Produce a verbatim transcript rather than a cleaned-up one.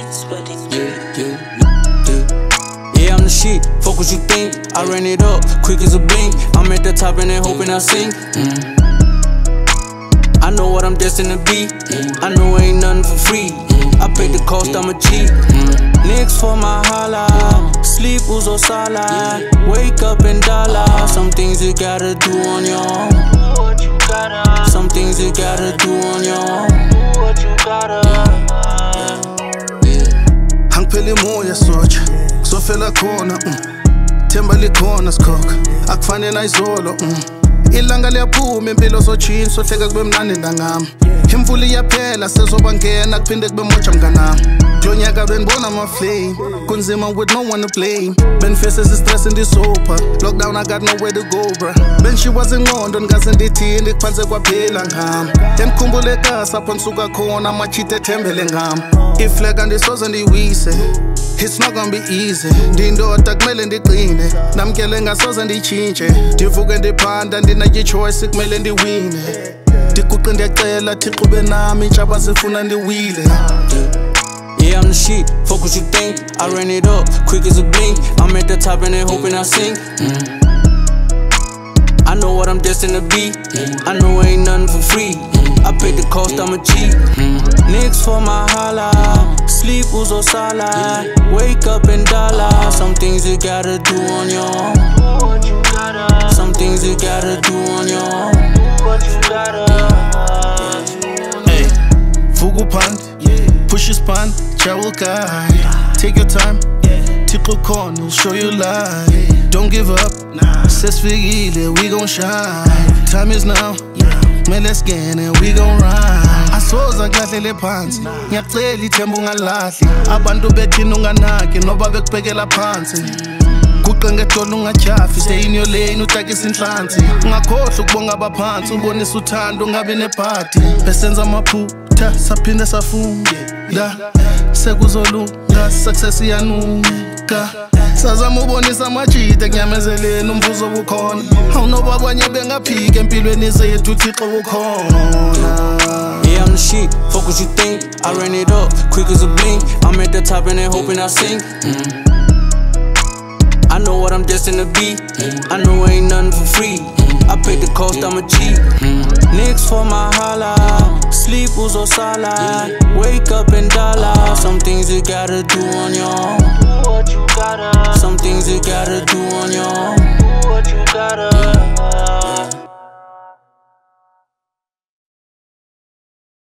Yeah, yeah, yeah. Yeah, I'm the shit, fuck what you think. I ran it up, quick as a blink. I'm at the top and they hoping I sing. mm. I know what I'm destined to be. mm. I know ain't nothing for free. mm. I paid the cost, I'm a cheat. mm. Nicks for my holla, sleep uzo sala. Wake up and dollar. Some things you gotta do on your own. Some things you gotta do on your own. Angiphelile moya soja kuzofela khona themba likhona sikhokha akufanele ayizolo ilanga liyaphuma impilo zotshintsha sohleka kube mnandi ndangami imvula iyaphela sezoba ngena kuphinde kube moja mnganami Lonyaka benibona ama-flame kunzima with no one to blame benifese si-stress ndisopha lockdown I got nowhere to go bruh benshiwa zingqondo ndingaze ndithini kuphansi kwaphela ngami ndikhumbule ekasa apho ndisuka khona amachitha ethembele ngami ifleka ndisoze ndiyiwise It's not gonna be easy ndindoda kumele ndiqine namkele ngasoze nditshintshe ndivuke ndiphanda ndinatye choice kumele ndiwine ndiguqe ndiyacela Thixo ube nami intshaba zifuna ndiwile. Yeah, I'm the shit, fuck what you think. I ran it up, quick as a blink. I'm at the top and they hoping I sing. mm. I know what I'm destined to be. mm. I know ain't nothing for free. mm. I paid the cost, I'm a cheat. mm. Nicks for my holla, sleep uzo sala. Wake up and dollar. Some things you gotta do on your own. Some things you gotta do on your own. Hey, Fugu Pand, push his pan, Chawul guy. Take your time, Thixo khona will show you light. Don't give up, sesifigile, we gon' shine. Time is now, man, let's get it, we gon' ride. Asoza ngidlahlele phansi, ngiyacela ithemba ungalahli. Abantu bethina unganaki noba bekubhekela phansi. Guqe ngedolo ungajafi, stay in your lane, utakisa inhlansi. Ungakhohlwa ukubonga abaphansi, ubonisa uthando ungabi nephathi. Besenza amaphutha, saphinde safunda. Sekuzolunga, success iyanuka. Sazama ubonisa amajita kunyamezeleni umvuzo bukhona. Awunoba kwanye bengaphika empilweni zethu Thixo bukhona. Yeah, I'm the shit, fuck what you think. I ran it up, quick as a blink. I'm at the top and they hoping I sing. mm. I know what I'm destined to be. mm. I know ain't nothing for free. mm. I paid the cost, I'm a cheat. mm. Nicks for my holla, sleep uzo sala. Wake up and dollar. Some things you gotta do on your own. Some things you gotta do on your own.